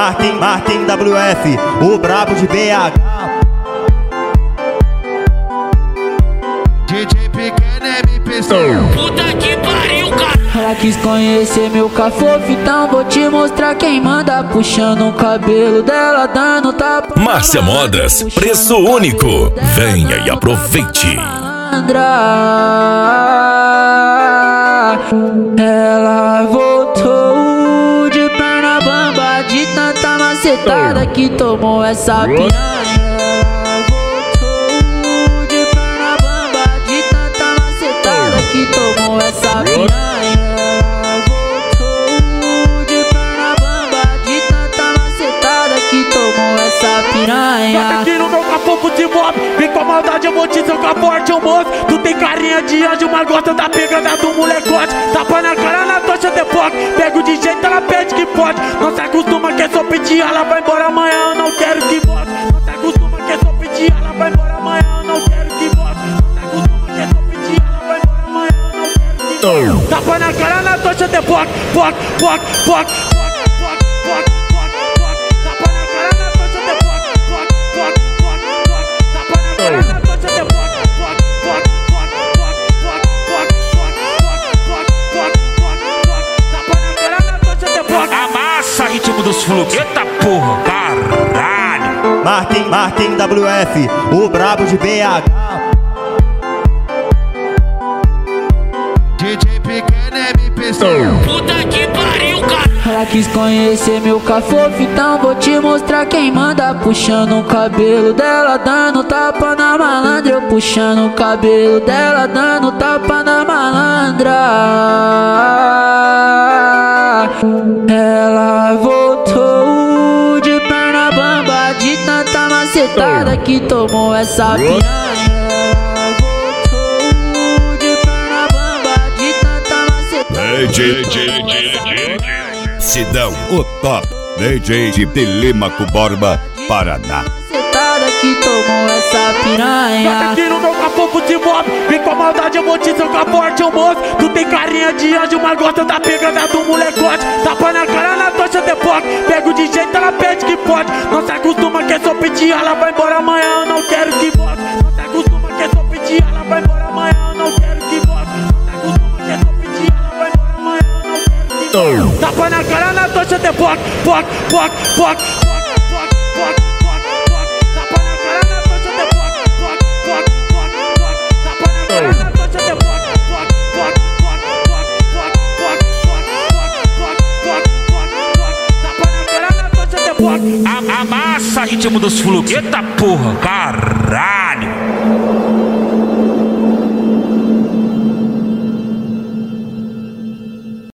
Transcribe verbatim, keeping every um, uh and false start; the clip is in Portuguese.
Marquem, Marquem W F, o brabo de B H. D J Pequeno M P C. Puta que pariu, cara. Ela quis conhecer meu cafofo, então vou te mostrar quem manda. Puxando o cabelo dela, dando tapa. Márcia Modas, preço único. Venha e aproveite. Ela voltou de perna bamba, de tanta macetada que tomou essa piranha. Ela voltou de perna bamba, de tanta macetada que tomou essa piranha. Ela voltou de perna bamba, de tanta macetada que tomou essa piranha. Bota aqui no meu capô de mob, vem com a maldade, eu vou te socar forte, ô moço. Tu tem carinha de anjo, mas gosta da pegada do molecote. Tapa na cara na tocha de poc, pego de jeito, ela pede que pode. Não se acostuma que é só pedir, ela vai embora amanhã, eu não quero que volte. Não se acostuma que é só pedir, ela vai embora amanhã, eu não quero que volte. Não se acostuma que é só pedir, ela vai embora amanhã, eu não quero que volte. Tapa na cara na tocha de poc, poc, poc, poc. Ritmo dos fluxos. Eita porra, caralho. Marquem, Marquem W F, o brabo de B H. D J Pequeno M P C. Puta que pariu, cara. Ela quis conhecer meu cafofo, então vou te mostrar quem manda. Puxando o cabelo dela, dando tapa na malandra. Eu puxando o cabelo dela, dando tapa na malandra. Ela voltou de perna bamba, de tanta macetada que tomou essa piranha. Ela voltou de perna bamba, de tanta macetada. D J Sidão, o top. D J de Telêmaco Borba, Paraná. Que tomou essa piranha. Bota aqui no meu capô de mob, vem com a maldade, eu vou te socar forte, ô moço. Tu tem carinha de anjo, mas gosta da pegada do molecote. Tapa na cara na tocha de poc, pego de jeito, ela pede que pode. Não se acostuma que é só pedir, ela vai embora amanhã, eu não quero que volte. Não se acostuma que é só pedir, ela vai embora amanhã, eu não quero que volte. Não se acostuma que é só pedir, ela vai embora amanhã, eu não quero que volte. Tapa na cara na tocha de poc, poc, poc, poc. Amassa ritmo dos fluxos. Eita porra, caralho.